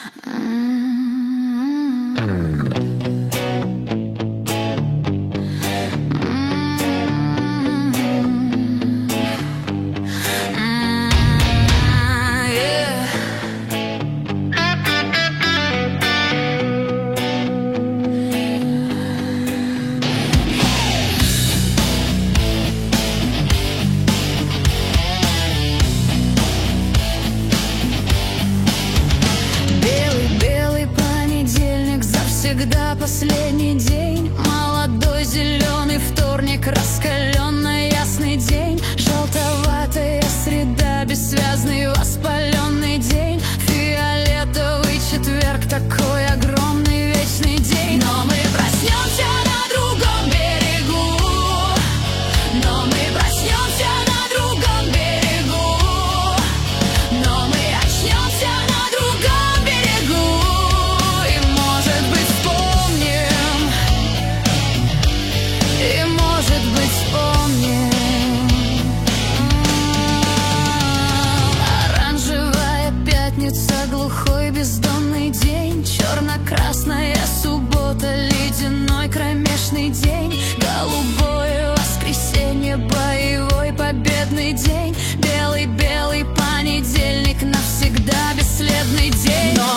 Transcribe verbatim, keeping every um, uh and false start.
Всегда последний день, молодой зеленый вторник, раскаленный ясный день, желтоватая среда, бессвязный воспаленный день, фиолетовый четверг, такой огромный вечный день. Но мы проснемся на другом берегу, но мы проснемся на другом берегу, но мы очнемся на другом берегу. И, может быть, вспомним оранжевая пятница, глухой бездонный день, черно-красная суббота, ледяной кромешный день, голубое воскресенье, боевой победный день, белый-белый понедельник, навсегда бесследный день. Но